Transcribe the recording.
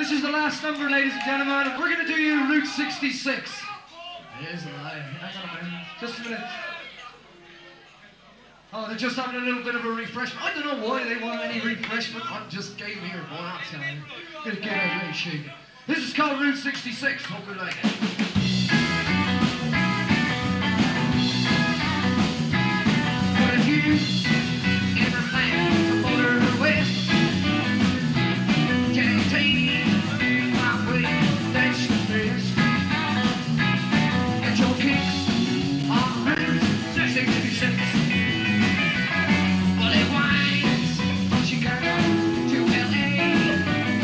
This is the last number, ladies and gentlemen. We're going to do you Route 66. Here's a lie. Hang on a minute. Just a minute. Oh, they're just having a little bit of a refreshment. I don't know why they want any refreshment. I just gave me your boy. I'm telling you. Gonna get out of shape. This is called Route 66. Hope you like it.